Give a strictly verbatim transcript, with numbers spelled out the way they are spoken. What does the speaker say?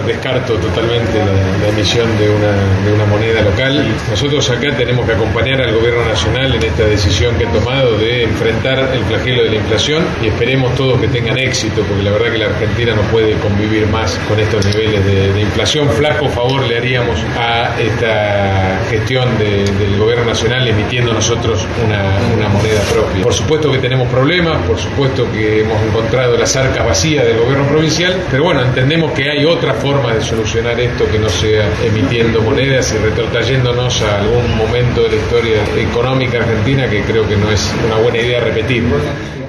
descarto totalmente la, la emisión de una, de una moneda local. Nosotros acá tenemos que acompañar al gobierno nacional en esta decisión que ha tomado de enfrentar el flagelo de la inflación y esperemos todos que tengan éxito, porque la verdad que la Argentina no puede convivir más con estos niveles de, de inflación. Flaco favor le haríamos a esta gestión de, del gobierno nacional emitiendo nosotros una, una moneda propia. Por supuesto que tenemos problemas, por supuesto que hemos encontrado las arcas vacías del gobierno provincial, pero bueno, entendemos que hay otra forma de solucionar esto que no sea emitiendo monedas y retrotrayéndonos a algún momento de la historia económica argentina que creo que no es una buena idea repetir.